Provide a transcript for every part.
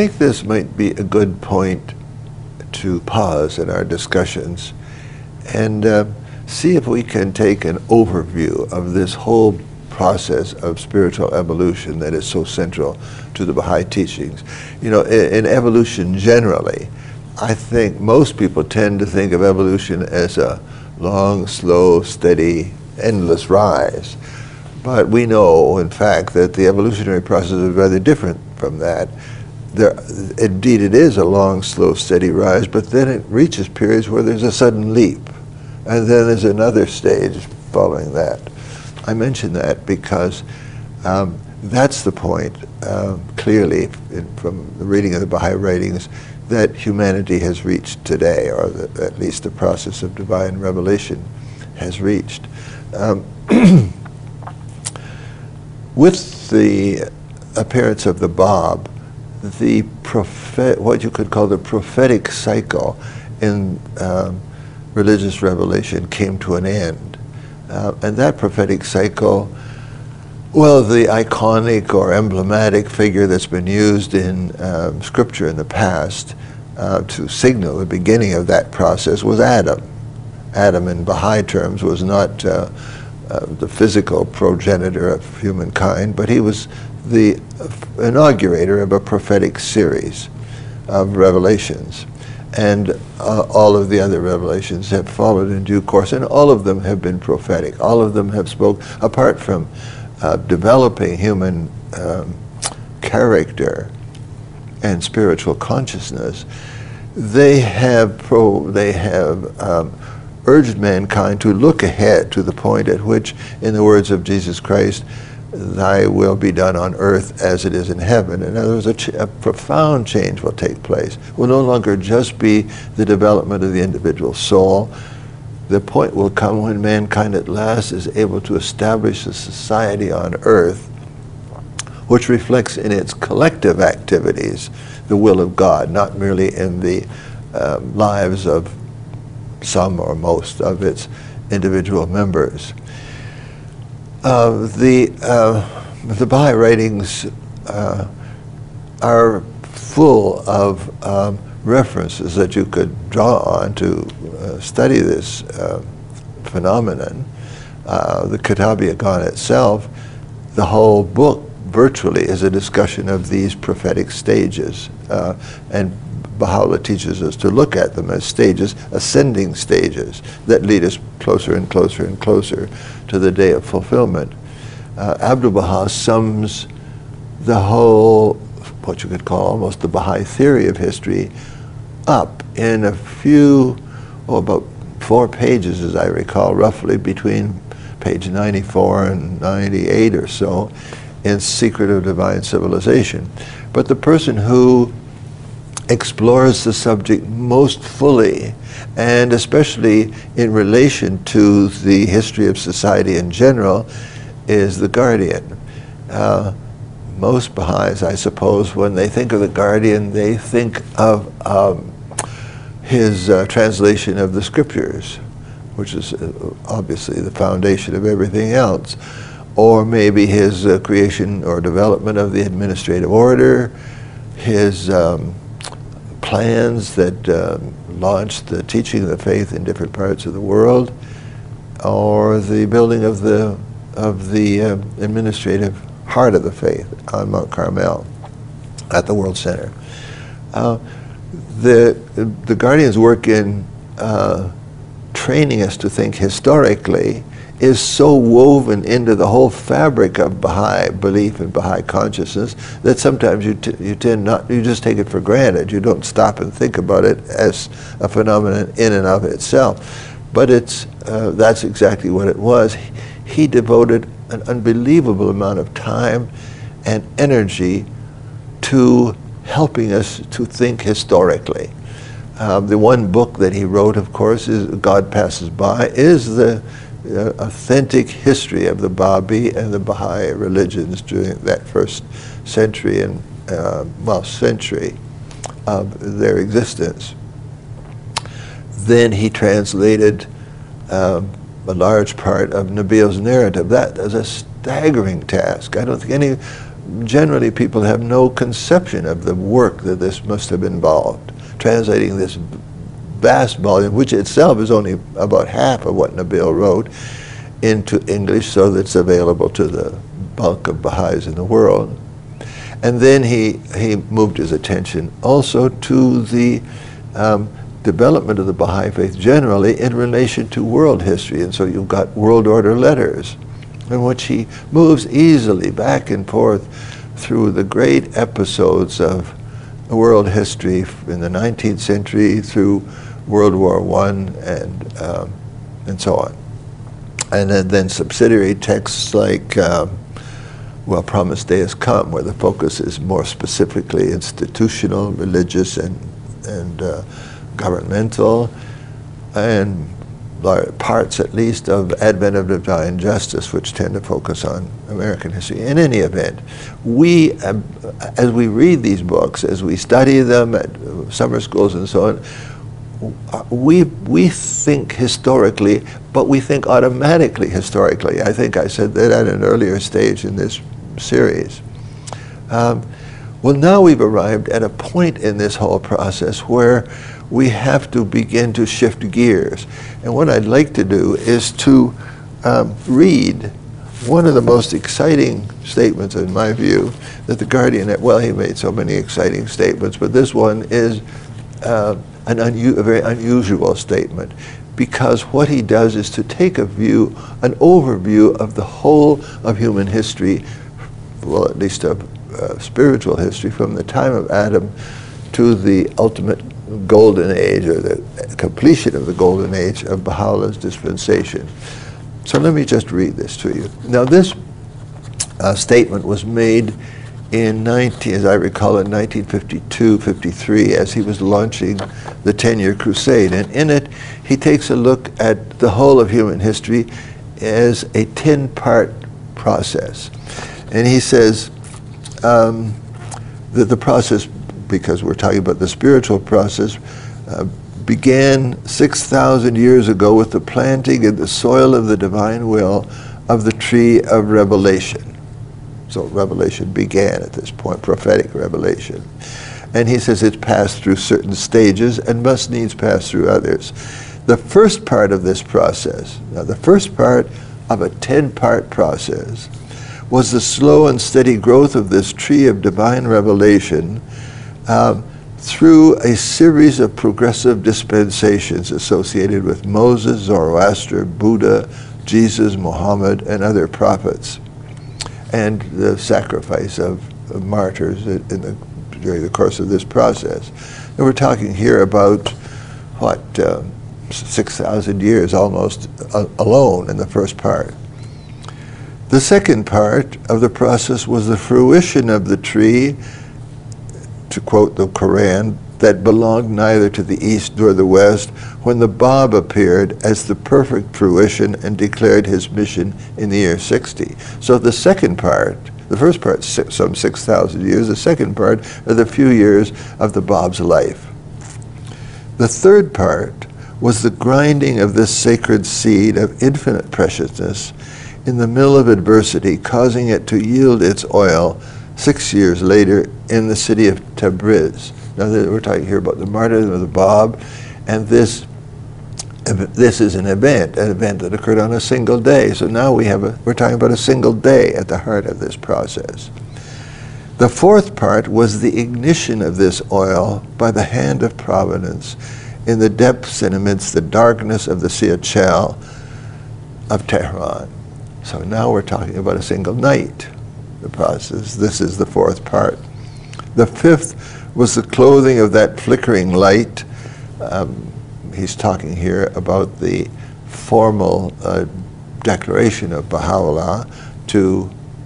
think this might be a good point to pause in our discussions and see if we can take an overview of this whole process of spiritual evolution that is so central to the Baha'i teachings. You know, in evolution generally, I think most people tend to think of evolution as a long, slow, steady, endless rise. But we know, in fact, that the evolutionary process is rather different from that. Indeed, it is a long, slow, steady rise, but then it reaches periods where there's a sudden leap. And then there's another stage following that. I mention that because that's the point, clearly, from the reading of the Baha'i writings, that humanity has reached today, or at least the process of divine revelation has reached. With the appearance of the Bab, what you could call the prophetic cycle in religious revelation came to an end. And that prophetic cycle, well, the iconic or emblematic figure that's been used in scripture in the past to signal the beginning of that process was Adam. Adam, in Baha'i terms, was not the physical progenitor of humankind, but he was the inaugurator of a prophetic series of revelations. And all of the other revelations have followed in due course, and all of them have been prophetic. All of them have apart from developing human character and spiritual consciousness, they have urged mankind to look ahead to the point at which, in the words of Jesus Christ, thy will be done on earth as it is in heaven. In other words, a profound change will take place. It will no longer just be the development of the individual soul. The point will come when mankind at last is able to establish a society on earth which reflects in its collective activities the will of God, not merely in the lives of some or most of its individual members. The Baha'i writings are full of references that you could draw on to study this phenomenon. The Kitab-i-Iqan itself, the whole book virtually is a discussion of these prophetic stages, and Baha'u'llah teaches us to look at them as stages, ascending stages, that lead us closer and closer and closer to the day of fulfillment. Abdu'l-Baha sums the whole, what you could call almost the Baha'i theory of history, up in a few, about 4 pages, as I recall, roughly between page 94 and 98 or so, in Secret of Divine Civilization. But the person who explores the subject most fully, and especially in relation to the history of society in general, is the Guardian. Most Baha'is, I suppose, when they think of the Guardian, they think of his translation of the scriptures, which is obviously the foundation of everything else, or maybe his creation or development of the administrative order, his plans that launched the teaching of the faith in different parts of the world, or the building of the administrative heart of the faith on Mount Carmel at the World Center. The Guardian's work in training us to think historically is so woven into the whole fabric of Baha'i belief and Baha'i consciousness that sometimes you just take it for granted. You don't stop and think about it as a phenomenon in and of itself. But that's exactly what it was. He devoted an unbelievable amount of time and energy to helping us to think historically. The one book that he wrote, of course, is God Passes By, is the authentic history of the Babi and the Baha'i religions during that first century and, century of their existence. Then he translated a large part of Nabil's narrative. That is a staggering task. I don't think any generally people have no conception of the work that this must have involved, translating this vast volume, which itself is only about half of what Nabil wrote, into English so that it's available to the bulk of Baha'is in the world. And then he moved his attention also to the development of the Baha'i faith generally in relation to world history. And so you've got world order letters, in which he moves easily back and forth through the great episodes of world history in the 19th century through World War I and so on. And then subsidiary texts like, well, Promised Day Has Come, where the focus is more specifically institutional, religious, and governmental, and parts at least of Advent of Divine Justice, which tend to focus on American history. In any event, we, as we read these books, as we study them at summer schools and so on, we think historically, but we think automatically historically. I think I said that at an earlier stage in this series. Well, now we've arrived at a point in this whole process where we have to begin to shift gears. And what I'd like to do is to read one of the most exciting statements, in my view, that the Guardian, well, he made so many exciting statements, but this one is a very unusual statement, because what he does is to take a view, an overview of the whole of human history, well, at least of spiritual history, from the time of Adam to the ultimate golden age, or the completion of the golden age of Baha'u'llah's dispensation. So let me just read this to you. Now this statement was made in as I recall, in 1952-53, as he was launching the 10-year crusade. And in it, he takes a look at the whole of human history as a 10-part process. And he says that the process, because we're talking about the spiritual process, began 6,000 years ago with the planting in the soil of the divine will of the tree of revelation. So revelation began at this point, prophetic revelation. And he says it's passed through certain stages and must needs pass through others. The first part of this process, now the first part of a 10-part process, was the slow and steady growth of this tree of divine revelation through a series of progressive dispensations associated with Moses, Zoroaster, Buddha, Jesus, Muhammad, and other prophets, and the sacrifice of martyrs during the course of this process. And we're talking here about, what, 6,000 years almost alone in the first part. The second part of the process was the fruition of the tree, to quote the Quran, that belonged neither to the east nor the west, when the Bab appeared as the perfect fruition and declared his mission in the year 60. So the second part, the first part, some 6,000 years, the second part are the few years of the Bab's life. The third part was the grinding of this sacred seed of infinite preciousness in the mill of adversity, causing it to yield its oil 6 years later in the city of Tabriz. Now we're talking here about the martyrdom of the Bab, and this is an event that occurred on a single day. So now we're talking about a single day at the heart of this process. The fourth part was the ignition of this oil by the hand of providence in the depths and amidst the darkness of the Siachal of Tehran. So now we're talking about a single night, the process. This is the fourth part. The fifth was the clothing of that flickering light. He's talking here about the formal declaration of Baha'u'llah to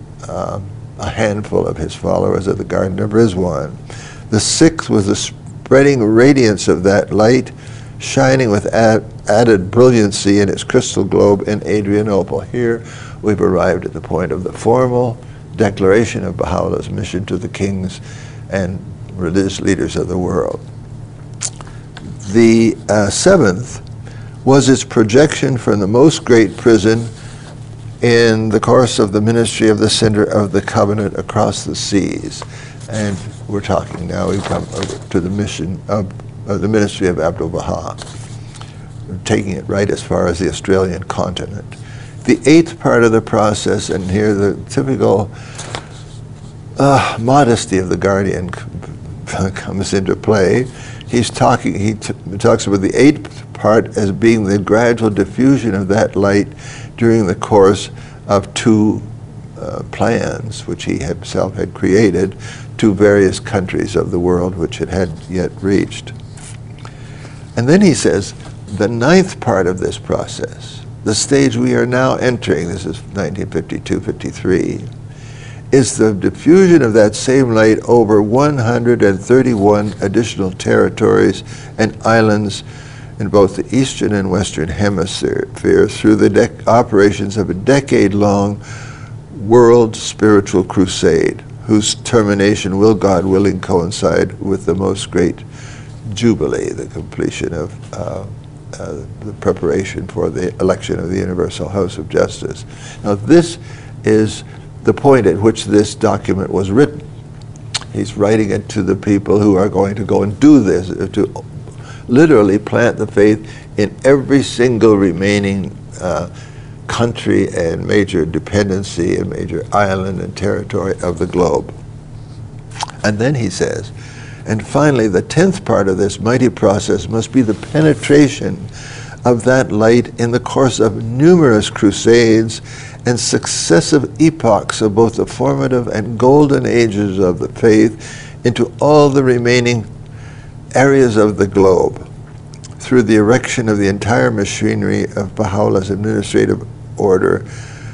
a handful of his followers at the Garden of Rizwan. The sixth was the spreading radiance of that light, shining with added brilliancy in its crystal globe in Adrianople. Here we've arrived at the point of the formal declaration of Baha'u'llah's mission to the kings and religious leaders of the world. The seventh was its projection from the most great prison in the course of the ministry of the Center of the Covenant across the seas. And we're talking now, we've come to the mission of the ministry of Abdu'l-Baha, taking it right as far as the Australian continent. The eighth part of the process, and here the typical modesty of the Guardian comes into play. He talks about the eighth part as being the gradual diffusion of that light during the course of two plans, which he himself had created, to various countries of the world which it had yet reached. And then he says, the ninth part of this process, the stage we are now entering, this is 1952-53, is the diffusion of that same light over 131 additional territories and islands in both the eastern and western hemispheres through the operations of a decade-long world spiritual crusade, whose termination will, God willing, coincide with the most great jubilee, the completion of the preparation for the election of the Universal House of Justice. Now, this is the point at which this document was written. He's writing it to the people who are going to go and do this, to literally plant the faith in every single remaining country and major dependency and major island and territory of the globe. And then he says, and finally, the 10th part of this mighty process must be the penetration of that light in the course of numerous crusades and successive epochs of both the formative and golden ages of the faith into all the remaining areas of the globe through the erection of the entire machinery of Baha'u'llah's administrative order,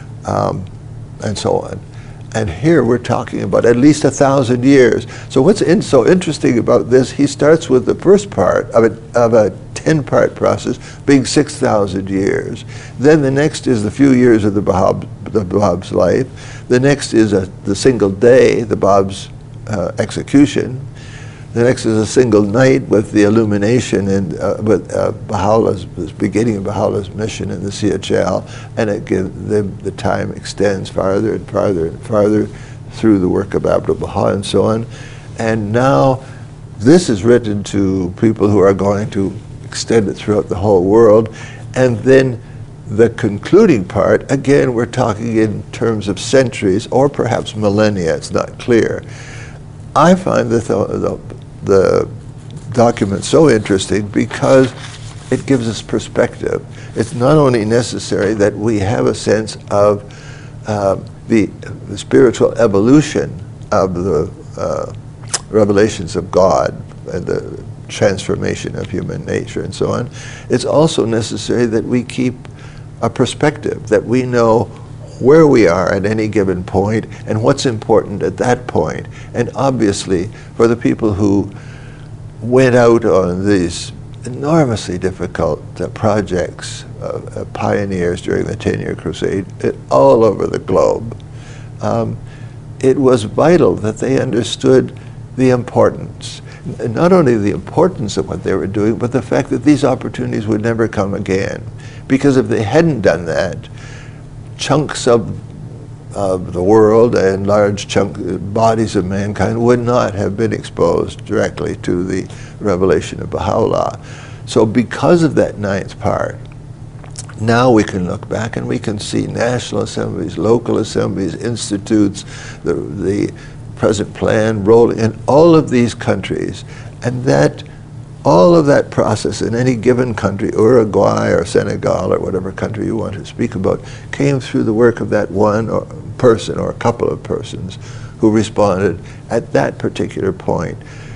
and so on. And here we're talking about at least 1,000 years. So what's so interesting about this, he starts with the first part of a 10-part process being 6,000 years. Then the next is the few years of the Bab's life. The next is the single day, the Bab's execution. The next is a single night with the illumination and with Baha'u'llah's beginning of Baha'u'llah's mission in the CHL, and the time extends farther and farther and farther through the work of Abdu'l-Baha and so on. And now this is written to people who are going to extend it throughout the whole world. And then the concluding part, again, we're talking in terms of centuries or perhaps millennia, it's not clear. I find the document so interesting because it gives us perspective. It's not only necessary that we have a sense of the spiritual evolution of the revelations of God and the transformation of human nature and so on. It's also necessary that we keep a perspective, that we know where we are at any given point and what's important at that point. And obviously, for the people who went out on these enormously difficult projects, pioneers during the 10-year crusade all over the globe, it was vital that they understood the importance, not only the importance of what they were doing, but the fact that these opportunities would never come again. Because if they hadn't done that, chunks of the world and large bodies of mankind would not have been exposed directly to the revelation of Baha'u'llah. So because of that ninth part, now we can look back and we can see national assemblies, local assemblies, institutes, the present plan rolling in all of these countries, and that all of that process in any given country, Uruguay or Senegal or whatever country you want to speak about, came through the work of that one person or a couple of persons who responded at that particular point.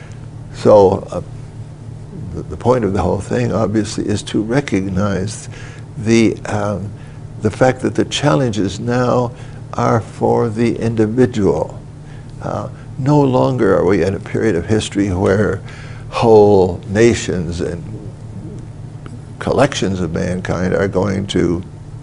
So the point of the whole thing, obviously, is to recognize the fact that the challenges now are for the individual. No longer are we in a period of history where whole nations and collections of mankind are going to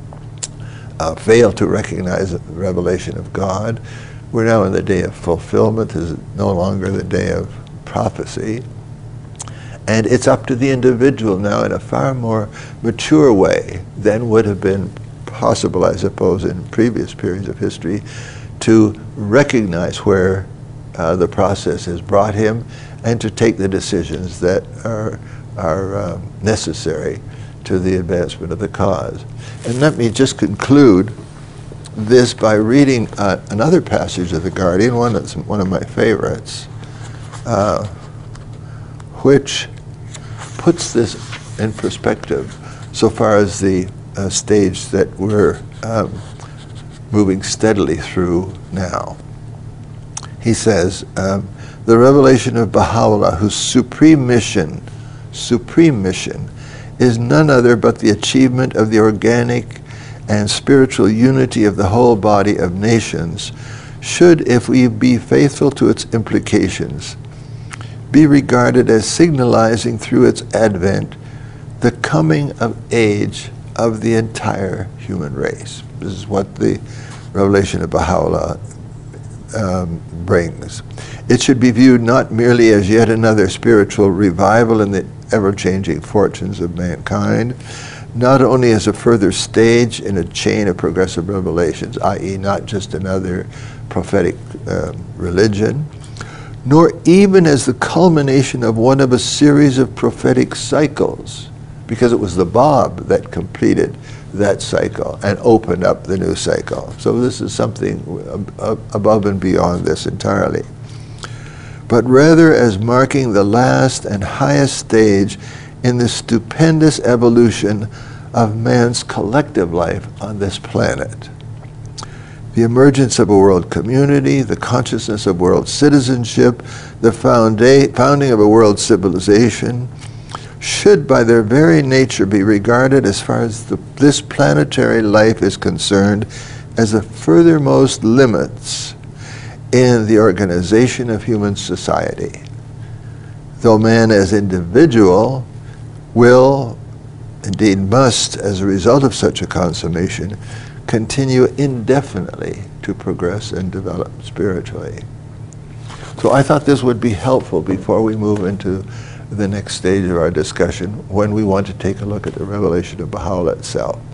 fail to recognize the revelation of God. We're now in the day of fulfillment. This is no longer the day of prophecy. And it's up to the individual now in a far more mature way than would have been possible, I suppose, in previous periods of history, to recognize where the process has brought him and to take the decisions that are necessary to the advancement of the cause. And let me just conclude this by reading another passage of The Guardian, one that's one of my favorites, which puts this in perspective so far as the stage that we're moving steadily through now. He says, the revelation of Baha'u'llah, whose supreme mission is none other but the achievement of the organic and spiritual unity of the whole body of nations, should, if we be faithful to its implications, be regarded as signalizing through its advent the coming of age of the entire human race. This is what the revelation of Baha'u'llah brings. It should be viewed not merely as yet another spiritual revival in the ever-changing fortunes of mankind, not only as a further stage in a chain of progressive revelations, i.e. not just another prophetic religion, nor even as the culmination of one of a series of prophetic cycles, because it was the Bab that completed that cycle and opened up the new cycle. So this is something above and beyond this entirely. But rather as marking the last and highest stage in the stupendous evolution of man's collective life on this planet. The emergence of a world community, the consciousness of world citizenship, the founding of a world civilization, should by their very nature be regarded, as far as this planetary life is concerned, as the furthermost limits in the organization of human society. Though man as individual will, indeed must, as a result of such a consummation, continue indefinitely to progress and develop spiritually. So I thought this would be helpful before we move into the next stage of our discussion, when we want to take a look at the revelation of Baha'u'llah itself.